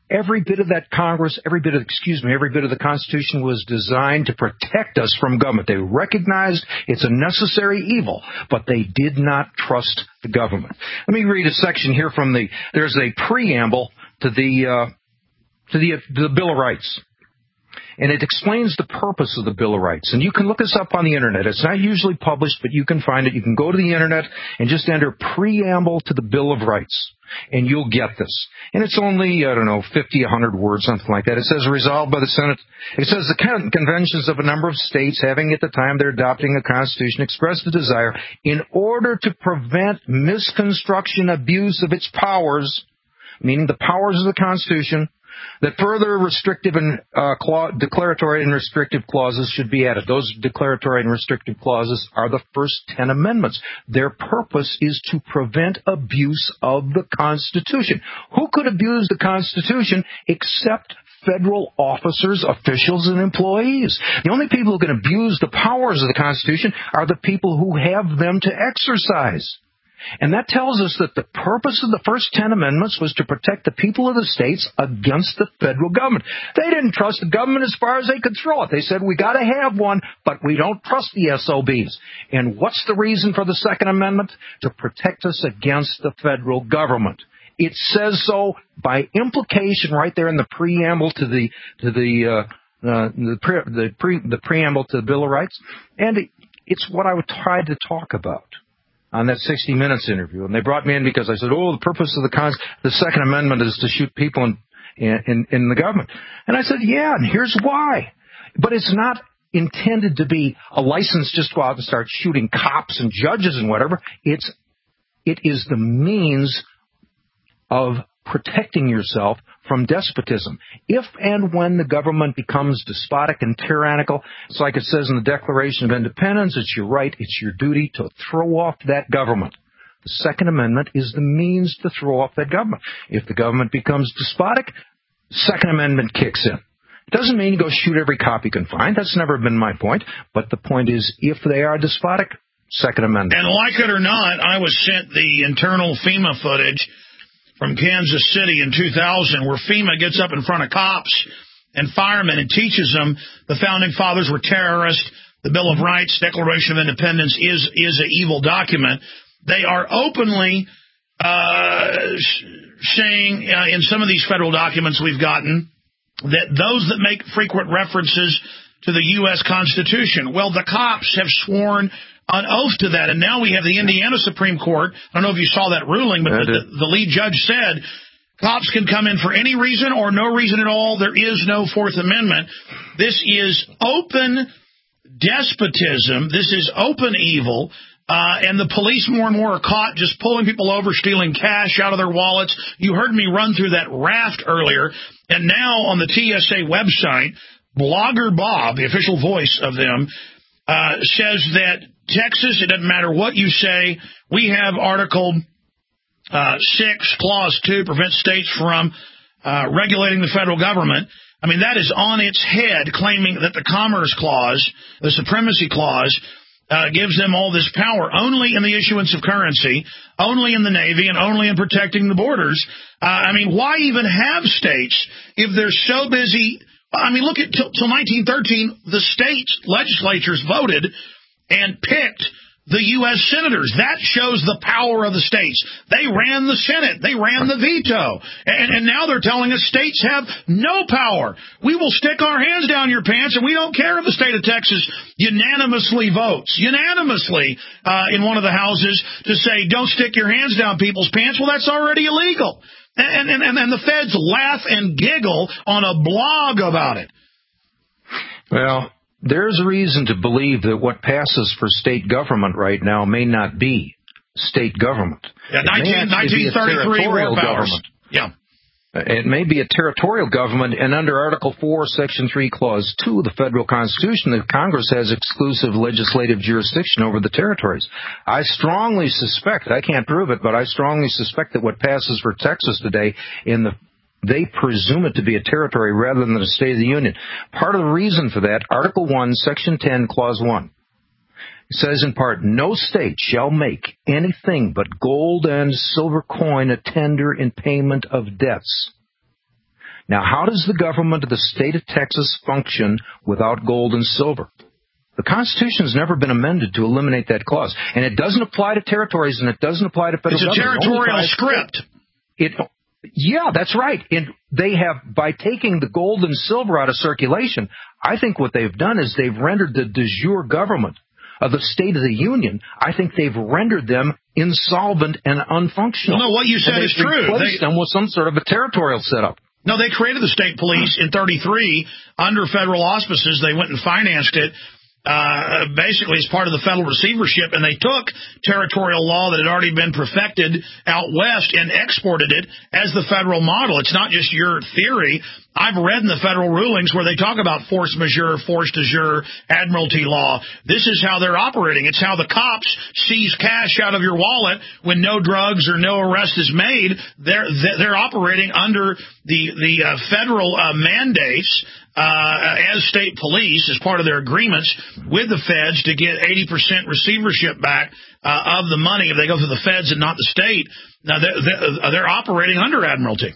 Every bit of that Congress, every bit of the Constitution was designed to protect us from government. They recognized it's a necessary evil, but they did not trust the government. Let me read a section here there's a preamble to the Bill of Rights. And it explains the purpose of the Bill of Rights. And you can look this up on the Internet. It's not usually published, but you can find it. You can go to the Internet and just enter preamble to the Bill of Rights, and you'll get this. And it's only, 50, 100 words, something like that. It says, resolved by the Senate. It says the conventions of a number of states having at the time they're adopting a constitution expressed the desire in order to prevent misconstruction, abuse of its powers, meaning the powers of the Constitution, that further restrictive and declaratory and restrictive clauses should be added. Those declaratory and restrictive clauses are the first 10 amendments. Their purpose is to prevent abuse of the Constitution. Who could abuse the Constitution except federal officers, officials, and employees? The only people who can abuse the powers of the Constitution are the people who have them to exercise. And that tells us that the purpose of the first 10 amendments was to protect the people of the states against the federal government. They didn't trust the government as far as they could throw it. They said, we got to have one, but we don't trust the SOBs. And what's the reason for the Second Amendment? To protect us against the federal government. It says so by implication right there in the preamble to the preamble to the Bill of Rights. And it's what I would try to talk about on that 60 Minutes interview. And they brought me in because I said, the purpose of the Second Amendment is to shoot people in the government. And I said, yeah, and here's why. But it's not intended to be a license just to go out and start shooting cops and judges and whatever. It is the means of protecting yourself from despotism. If and when the government becomes despotic and tyrannical, it's like it says in the Declaration of Independence, it's your right, it's your duty to throw off that government. The Second Amendment is the means to throw off that government. If the government becomes despotic, Second Amendment kicks in. It doesn't mean you go shoot every cop you can find. That's never been my point. But the point is, if they are despotic, Second Amendment.
And like it or not, I was sent the internal FEMA footage from Kansas City in 2000, where FEMA gets up in front of cops and firemen and teaches them the Founding Fathers were terrorists. The Bill of Rights, Declaration of Independence is an evil document. They are openly saying in some of these federal documents we've gotten that those that make frequent references to the U.S. Constitution, well, the cops have sworn an oath to that, and now we have the Indiana Supreme Court. I don't know if you saw that ruling, but the lead judge said cops can come in for any reason or no reason at all. There is no Fourth Amendment. This is open despotism. This is open evil. And the police more and more are caught just pulling people over, stealing cash out of their wallets. You heard me run through that raft earlier. And now on the TSA website, Blogger Bob, the official voice of them, says that Texas, it doesn't matter what you say, we have Article 6, Clause 2, prevents states from regulating the federal government. I mean, that is on its head, claiming that the Commerce Clause, the Supremacy Clause, gives them all this power only in the issuance of currency, only in the Navy, and only in protecting the borders. I mean, why even have states if they're so busy? I mean, look at till 1913, the state legislatures voted and picked the U.S. senators. That shows the power of the states. They ran the Senate. They ran the veto. And now they're telling us states have no power. We will stick our hands down your pants, and we don't care if the state of Texas unanimously votes, in one of the houses to say, don't stick your hands down people's pants. Well, that's already illegal. And the feds laugh and giggle on a blog about it.
Well, there's reason to believe that what passes for state government right now may not be state government.
Yeah, 1933 war powers. Yeah.
It may be a territorial government, and under Article 4, Section 3, Clause 2 of the Federal Constitution, the Congress has exclusive legislative jurisdiction over the territories. I strongly suspect, I can't prove it, but I strongly suspect that what passes for Texas today they presume it to be a territory rather than a state of the union. Part of the reason for that, Article 1, Section 10, Clause 1, says in part, no state shall make anything but gold and silver coin a tender in payment of debts. Now, how does the government of the state of Texas function without gold and silver? The Constitution has never been amended to eliminate that clause. And it doesn't apply to territories, and it doesn't apply to federal government.
It's a territorial script.
Yeah, that's right. And they have, by taking the gold and silver out of circulation, I think what they've done is they've rendered the de jure government of the State of the Union, I think they've rendered them insolvent and unfunctional.
Well, no, what you said is true.
They replaced them with some sort of a territorial setup.
No, they created the state police in 1933 under federal auspices. They went and financed it. Basically as part of the federal receivership, and they took territorial law that had already been perfected out west and exported it as the federal model. It's not just your theory. I've read in the federal rulings where they talk about force majeure, force de jure, admiralty law. This is how they're operating. It's how the cops seize cash out of your wallet when no drugs or no arrest is made. They're operating under the federal mandates as state police as part of their agreements with the feds to get 80% receivership back of the money if they go through the feds and not the state. Now, they're operating under admiralty.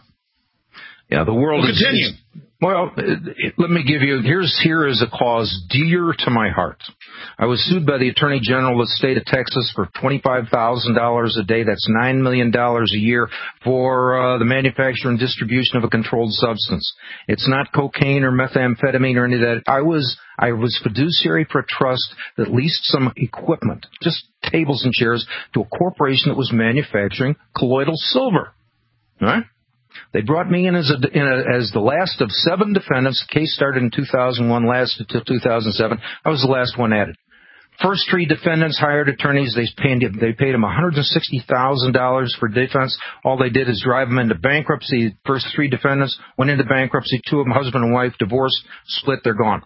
Yeah, the world
will continue.
Well, let me give you, here is a cause dear to my heart. I was sued by the Attorney General of the state of Texas for $25,000 a day. That's $9 million a year for the manufacture and distribution of a controlled substance. It's not cocaine or methamphetamine or any of that. I was fiduciary for a trust that leased some equipment, just tables and chairs, to a corporation that was manufacturing colloidal silver. All right? They brought me in as the last of 7 defendants. The case started in 2001, lasted until 2007. I was the last one added. First 3 defendants hired attorneys. They paid them $160,000 for defense. All they did is drive them into bankruptcy. First 3 defendants went into bankruptcy. 2 of them, husband and wife, divorced, split, they're gone.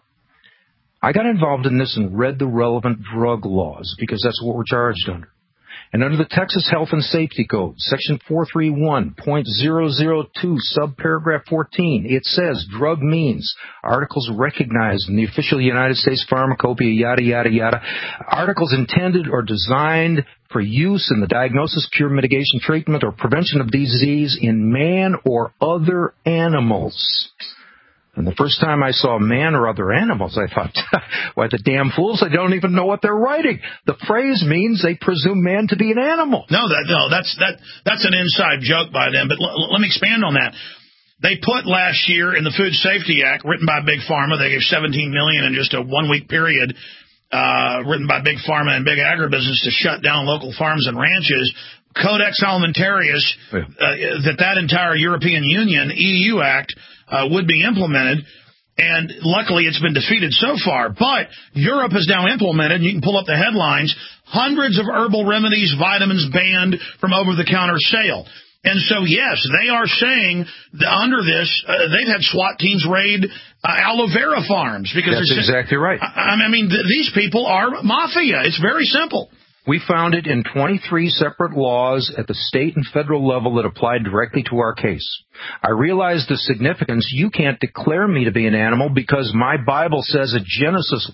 I got involved in this and read the relevant drug laws because that's what we're charged under. And under the Texas Health and Safety Code, Section 431.002, subparagraph 14, it says drug means articles recognized in the official United States Pharmacopoeia, yada, yada, yada, articles intended or designed for use in the diagnosis, cure, mitigation, treatment, or prevention of disease in man or other animals. And the first time I saw man or other animals, I thought, why, the damn fools, they don't even know what they're writing. The phrase means they presume man to be an animal.
No, that's an inside joke by them. But let me expand on that. They put last year in the Food Safety Act, written by Big Pharma, they gave $17 million in just a 1-week period, written by Big Pharma and Big Agribusiness to shut down local farms and ranches. Codex Alimentarius, that entire European Union, EU Act, would be implemented, and luckily it's been defeated so far. But Europe has now implemented, and you can pull up the headlines, hundreds of herbal remedies, vitamins banned from over-the-counter sale. And so, yes, they are saying that under this, they've had SWAT teams raid aloe vera farms. Because
that's exactly right.
I mean, these people are mafia. It's very simple.
We found it in 23 separate laws at the state and federal level that applied directly to our case. I realized the significance. You can't declare me to be an animal because my Bible says in Genesis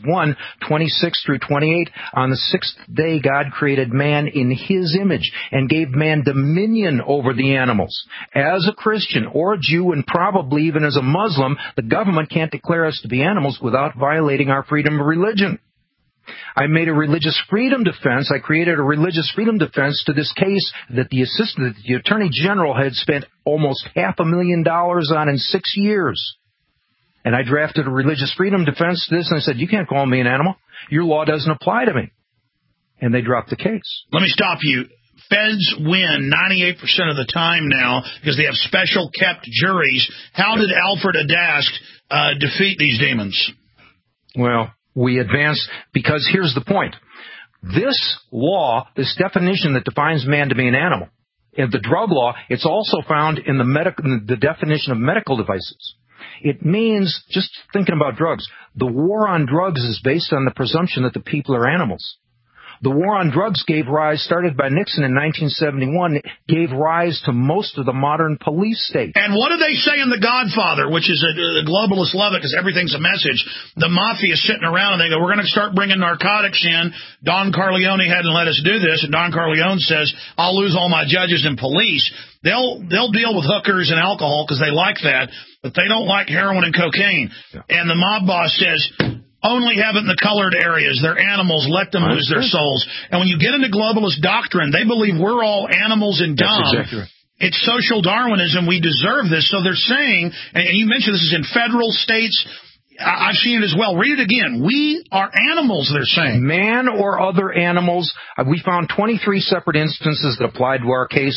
1:26-28, on the 6th day God created man in his image and gave man dominion over the animals. As a Christian or a Jew and probably even as a Muslim, the government can't declare us to be animals without violating our freedom of religion. I made a religious freedom defense. I created a religious freedom defense to this case that the Attorney General had spent almost $500,000 on in 6 years. And I drafted a religious freedom defense to this, and I said, you can't call me an animal. Your law doesn't apply to me. And they dropped the case.
Let me stop you. Feds win 98% of the time now because they have special kept juries. How did Alfred Adask defeat these demons?
Well, we advance because here's the point. This law, this definition that defines man to be an animal, in the drug law, it's also found in the definition of medical devices. It means, just thinking about drugs, the war on drugs is based on the presumption that the people are animals. The war on drugs started by Nixon in 1971, gave rise to most of the modern police states.
And what do they say in The Godfather, which is the globalists love it because everything's a message. The mafia is sitting around and they go, we're going to start bringing narcotics in. Don Corleone hadn't let us do this. And Don Corleone says, I'll lose all my judges and police. They'll deal with hookers and alcohol because they like that, but they don't like heroin and cocaine. Yeah. And the mob boss says, only have it in the colored areas. They're animals. Let them lose their souls. And when you get into globalist doctrine, they believe we're all animals and dumb.
That's exactly right.
It's social Darwinism. We deserve this. So they're saying, and you mentioned this is in federal states. I've seen it as well. Read it again. We are animals, they're saying.
Man or other animals. We found 23 separate instances that applied to our case.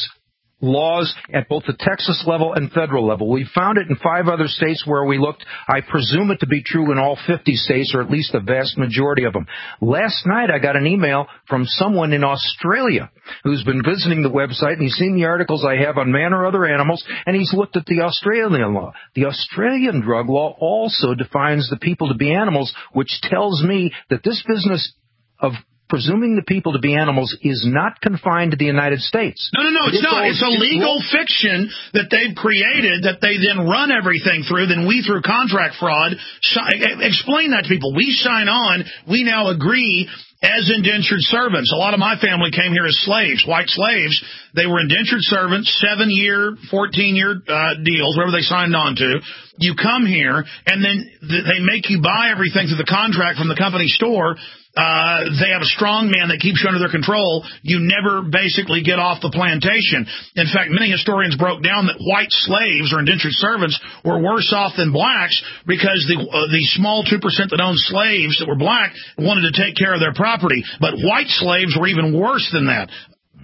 Laws at both the Texas level and federal level. We found it in 5 other states where we looked. I presume it to be true in all 50 states, or at least the vast majority of them. Last night I got an email from someone in Australia who's been visiting the website, and he's seen the articles I have on man or other animals, and he's looked at the Australian law. The Australian drug law also defines the people to be animals, which tells me that this business of presuming the people to be animals is not confined to the United States.
No, it's not. It's a legal fiction that they've created that they then run everything through. Then we, through contract fraud, explain that to people. We sign on. We now agree as indentured servants. A lot of my family came here as slaves, white slaves. They were indentured servants, 7-year, 14-year deals, whatever they signed on to. You come here, and then they make you buy everything through the contract from the company store. They have a strong man that keeps you under their control. You never basically get off the plantation. In fact, many historians broke down that white slaves or indentured servants were worse off than blacks because the small 2% that owned slaves that were black wanted to take care of their property. But white slaves were even worse than that.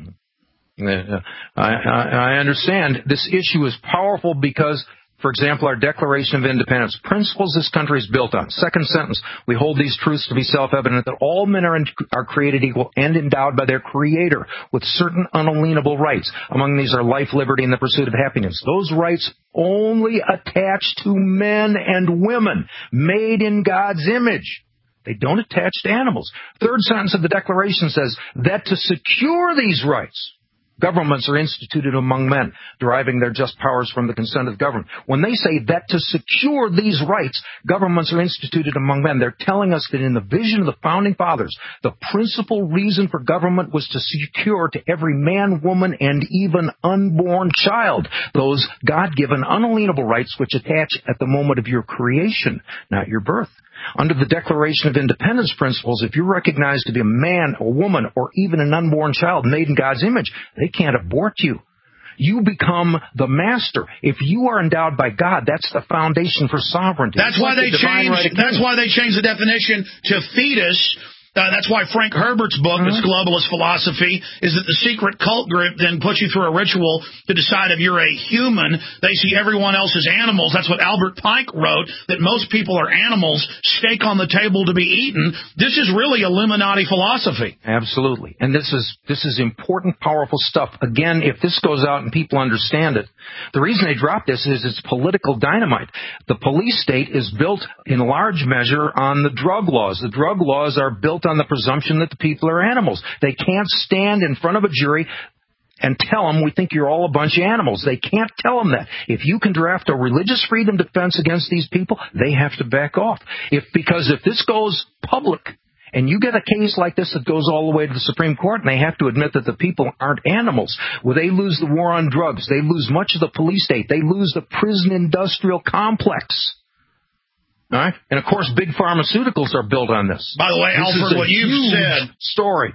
I understand. This issue is powerful because, for example, our Declaration of Independence, principles this country is built on. Second sentence, we hold these truths to be self-evident that all men are created equal and endowed by their Creator with certain unalienable rights. Among these are life, liberty, and the pursuit of happiness. Those rights only attach to men and women made in God's image. They don't attach to animals. Third sentence of the Declaration says that to secure these rights, governments are instituted among men, deriving their just powers from the consent of the government. When they say that to secure these rights, governments are instituted among men, they're telling us that in the vision of the Founding Fathers, the principal reason for government was to secure to every man, woman, and even unborn child those God-given unalienable rights which attach at the moment of your creation, not your birth. Under the Declaration of Independence principles, if you're recognized to be a man, a woman, or even an unborn child made in God's image, they can't abort you. You become the master. If you are endowed by God, that's the foundation for sovereignty.
That's why they changed the definition to fetus. That's why Frank Herbert's book, this globalist philosophy, is that the secret cult group then puts you through a ritual to decide if you're a human. They see everyone else as animals. That's what Albert Pike wrote, that most people are animals, steak on the table to be eaten. This is really Illuminati philosophy.
Absolutely. And this is important, powerful stuff. Again, if this goes out and people understand it, the reason they drop this is it's political dynamite. The police state is built in large measure on the drug laws. The drug laws are built on the presumption that the people are animals. They can't stand in front of a jury and tell them we think you're all a bunch of animals. They can't tell them that. If you can draft a religious freedom defense against these people, they have to back off. Because if this goes public and you get a case like this that goes all the way to the Supreme Court and they have to admit that the people aren't animals, well, they lose the war on drugs. They lose much of the police state. They lose the prison industrial complex. All right? And, of course, big pharmaceuticals are built on this.
By the way, Alfred, what you've said...
story.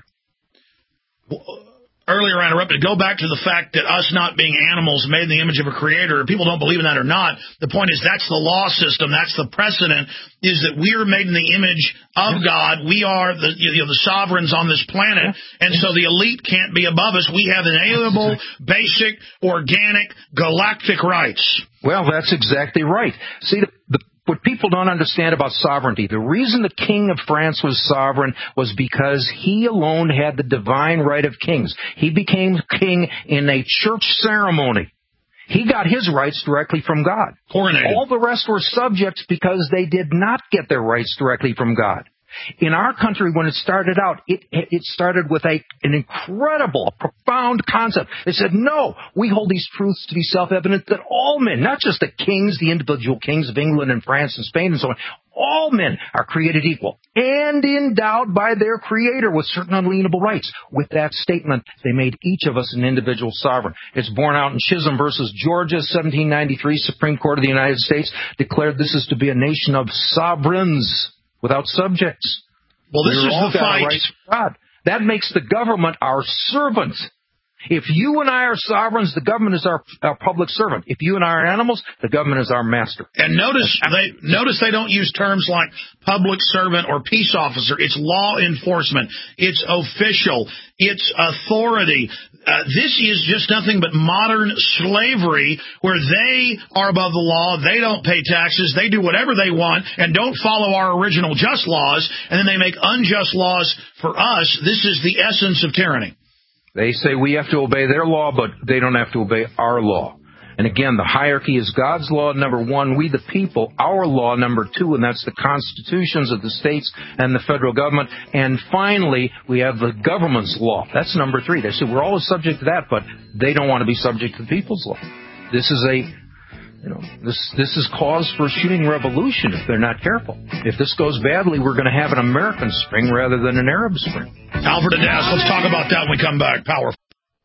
Earlier I interrupted. Go back to the fact that us not being animals made in the image of a creator, people don't believe in that or not. The point is that's the law system. That's the precedent, is that we are made in the image of God. We are the sovereigns on this planet. And so the elite can't be above us. We have inalienable, basic, organic, galactic rights.
Well, that's exactly right. See, what people don't understand about sovereignty, the reason the king of France was sovereign was because he alone had the divine right of kings. He became king in a church ceremony. He got his rights directly from God.
Coronated.
All the rest were subjects because they did not get their rights directly from God. In our country, when it started out, it started with an incredible, profound concept. It said, no, we hold these truths to be self-evident that all men, not just the kings, the individual kings of England and France and Spain and so on, all men are created equal and endowed by their Creator with certain unalienable rights. With that statement, they made each of us an individual sovereign. It's borne out in Chisholm versus Georgia, 1793. Supreme Court of the United States declared this is to be a nation of sovereigns without subjects.
Well, this is the fight.
God. That makes the government our servant. If you and I are sovereigns, the government is our public servant. If you and I are animals, the government is our master.
And notice they don't use terms like public servant or peace officer. It's law enforcement. It's official. It's authority. This is just nothing but modern slavery where they are above the law. They don't pay taxes. They do whatever they want and don't follow our original just laws. And then they make unjust laws for us. This is the essence of tyranny.
They say we have to obey their law, but they don't have to obey our law. And again, the hierarchy is God's law, number one, we the people, our law, number two, and that's the constitutions of the states and the federal government. And finally, we have the government's law. That's number three. They say we're always subject to that, but they don't want to be subject to the people's law. This is this is cause for a shooting revolution if they're not careful. If this goes badly, we're going to have an American spring rather than an Arab spring.
Alfred Adass, let's talk about that when we come back. Powerful.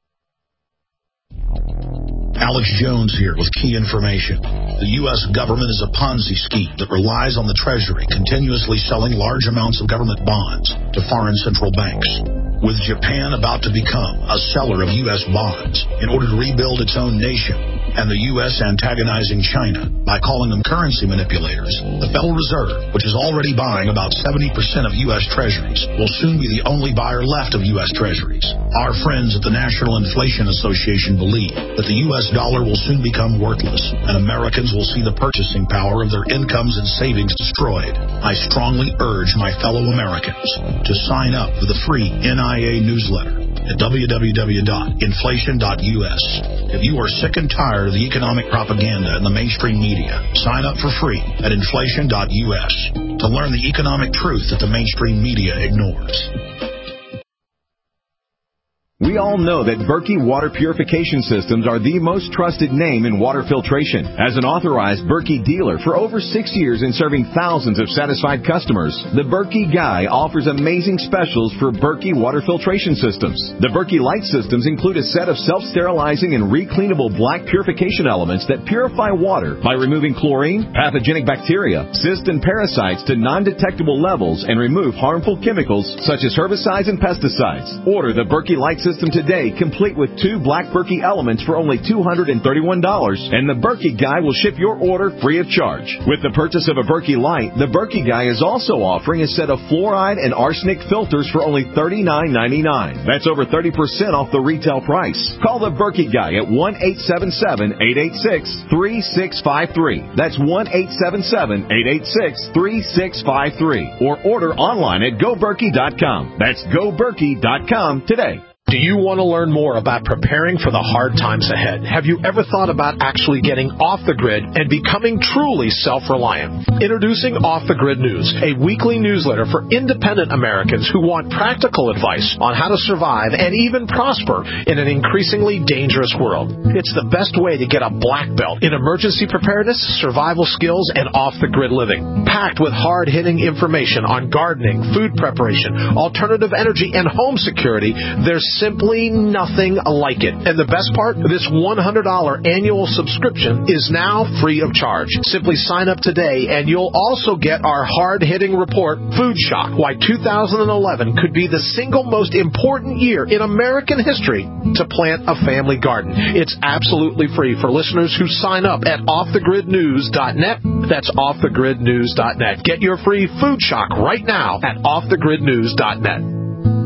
Alex Jones here with key information. The U.S. government is a Ponzi scheme that relies on the Treasury continuously selling large amounts of government bonds to foreign central banks. With Japan about to become a seller of U.S. bonds in order to rebuild its own nation, and the U.S. antagonizing China by calling them currency manipulators, the Federal Reserve, which is already buying about 70% of U.S. Treasuries, will soon be the only buyer left of U.S. Treasuries. Our friends at the National Inflation Association believe that the U.S. dollar will soon become worthless, and Americans will see the purchasing power of their incomes and savings destroyed. I strongly urge my fellow Americans to sign up for the free NIA newsletter at www.inflation.us. If you are sick and tired of the economic propaganda in the mainstream media, sign up for free at inflation.us to learn the economic truth that the mainstream media ignores.
We all know that Berkey Water Purification Systems are the most trusted name in water filtration. As an authorized Berkey dealer for over 6 years and serving thousands of satisfied customers, the Berkey Guy offers amazing specials for Berkey Water Filtration Systems. The Berkey Light Systems include a set of self-sterilizing and recleanable black purification elements that purify water by removing chlorine, pathogenic bacteria, cysts, and parasites to non-detectable levels and remove harmful chemicals such as herbicides and pesticides. Order the Berkey Light System today, complete with 2 black Berkey elements for only $231, and the Berkey Guy will ship your order free of charge. With the purchase of a Berkey Light, the Berkey Guy is also offering a set of fluoride and arsenic filters for only $39.99. That's over 30% off the retail price. Call the Berkey Guy at 1-877-886-3653. That's 1-877-886-3653. Or order online at GoBerkey.com. That's GoBerkey.com today.
Do you want to learn more about preparing for the hard times ahead? Have you ever thought about actually getting off the grid and becoming truly self-reliant? Introducing Off the Grid News, a weekly newsletter for independent Americans who want practical advice on how to survive and even prosper in an increasingly dangerous world. It's the best way to get a black belt in emergency preparedness, survival skills, and off-the-grid living. Packed with hard-hitting information on gardening, food preparation, alternative energy, and home security, there's simply nothing like it. And the best part, this $100 annual subscription is now free of charge. Simply sign up today and you'll also get our hard-hitting report, Food Shock, Why 2011 Could Be the Single Most Important Year in American History to Plant a Family Garden. It's absolutely free for listeners who sign up at offthegridnews.net. That's offthegridnews.net. Get your free Food Shock right now at offthegridnews.net.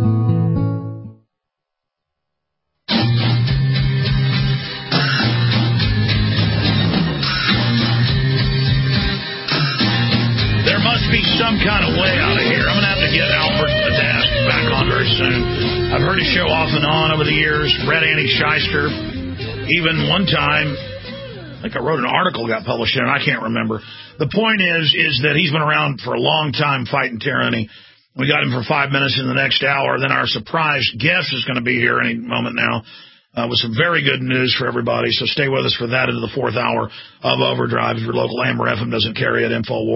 Some kind of way out of here. I'm going to have to get Alfred Adass back on very soon. I've heard his show off and on over the years. Read Annie Shyster. Even one time, I think I wrote an article got published in it. I can't remember. The point is that he's been around for a long time fighting tyranny. We got him for 5 minutes in the next hour. Then our surprise guest is going to be here any moment now with some very good news for everybody. So stay with us for that into the fourth hour of Overdrive. If your local Amber FM doesn't carry it,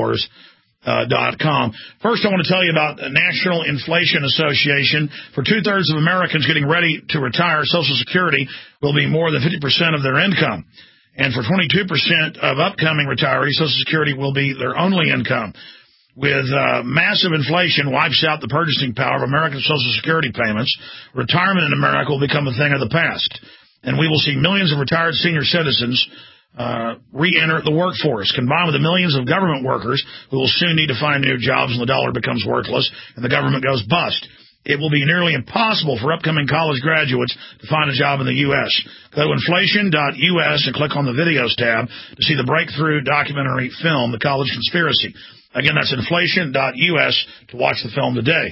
Infowars.com. First, I want to tell you about the National Inflation Association. For 2/3 of Americans getting ready to retire, Social Security will be more than 50% of their income. And for 22% of upcoming retirees, Social Security will be their only income. With massive inflation wipes out the purchasing power of American Social Security payments, retirement in America will become a thing of the past. And we will see millions of retired senior citizens re-enter the workforce, combined with the millions of government workers who will soon need to find new jobs when the dollar becomes worthless and the government goes bust. It will be nearly impossible for upcoming college graduates to find a job in the U.S. Go to inflation.us and click on the Videos tab to see the breakthrough documentary film, The College Conspiracy. Again, that's inflation.us to watch the film today.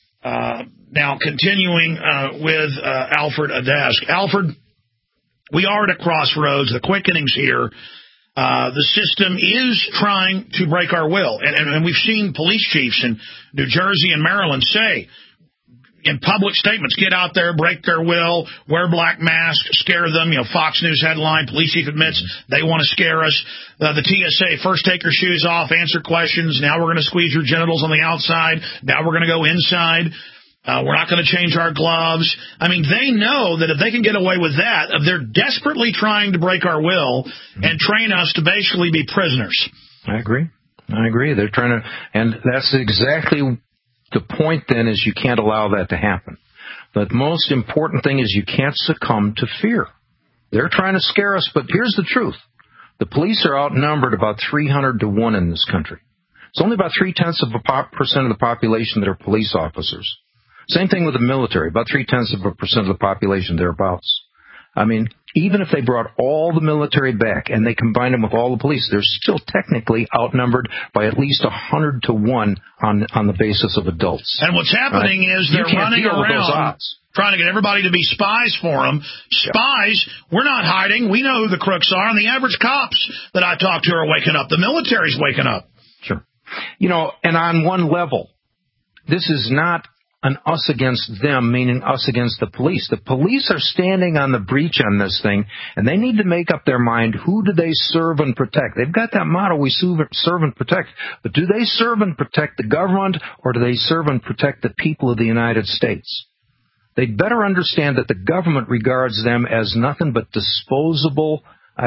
Now, continuing with Alfred Adask. Alfred, we are at a crossroads. The quickening's here. The system is trying to break our will. And we've seen police chiefs in New Jersey and Maryland say in public statements, get out there, break their will, wear black masks, scare them. Fox News headline, police chief admits they want to scare us. The TSA, first take your shoes off, answer questions. Now we're going to squeeze your genitals on the outside. Now we're going to go inside. We're not going to change our gloves. I mean, they know that if they can get away with that, they're desperately trying to break our will and train us to basically be prisoners.
I agree. They're trying to, and that's exactly the point then is you can't allow that to happen. The most important thing is you can't succumb to fear. They're trying to scare us, but here's the truth. The police are outnumbered about 300 to 1 in this country. It's only about 0.3% of the population that are police officers. Same thing with the military, about 0.3% of the population thereabouts. I mean, even if they brought all the military back and they combined them with all the police, they're still technically outnumbered by at least 100 to 1 on the basis of adults.
And what's happening is they're running around trying to get everybody to be spies for them. Spies, we're not hiding. We know who the crooks are, and the average cops that I talk to are waking up. The military's waking up.
Sure. And on one level, this is not an us against them, meaning us against the police. The police are standing on the breach on this thing, and they need to make up their mind, who do they serve and protect? They've got that motto, we serve and protect. But do they serve and protect the government, or do they serve and protect the people of the United States? They'd better understand that the government regards them as nothing but disposable,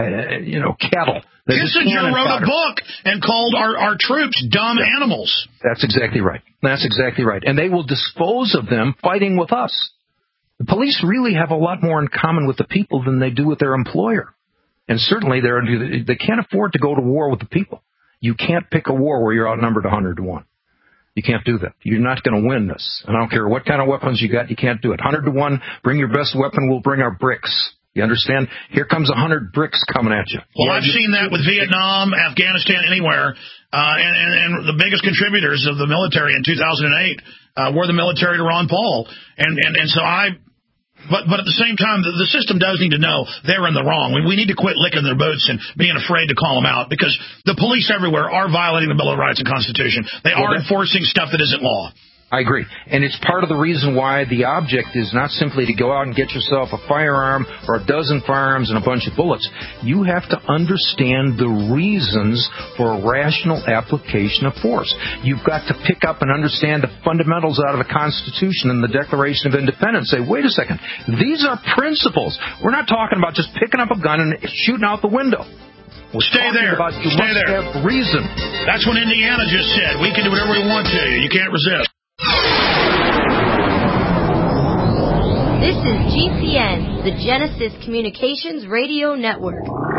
cattle.
Kissinger wrote a book and called our troops dumb animals.
That's exactly right. And they will dispose of them fighting with us. The police really have a lot more in common with the people than they do with their employer. And certainly they can't afford to go to war with the people. You can't pick a war where you're outnumbered 100 to 1. You can't do that. You're not going to win this. And I don't care what kind of weapons you got, you can't do it. 100 to 1, bring your best weapon, we'll bring our bricks. You understand? Here comes 100 bricks coming at you.
Well, I've seen that with Vietnam, Afghanistan, anywhere. And the biggest contributors of the military in 2008 were the military to Ron Paul. But at the same time, the system does need to know they're in the wrong. We need to quit licking their boots and being afraid to call them out, because the police everywhere are violating the Bill of Rights and Constitution. They are enforcing stuff that isn't law.
I agree. And it's part of the reason why the object is not simply to go out and get yourself a firearm or a dozen firearms and a bunch of bullets. You have to understand the reasons for a rational application of force. You've got to pick up and understand the fundamentals out of the Constitution and the Declaration of Independence. Say, wait a second, these are principles. We're not talking about just picking up a gun and shooting out the window.
Stay there.
Stay there. Have reason.
That's what Indiana just said. We can do whatever we want to. You can't resist.
This is GCN, the Genesis Communications Radio Network.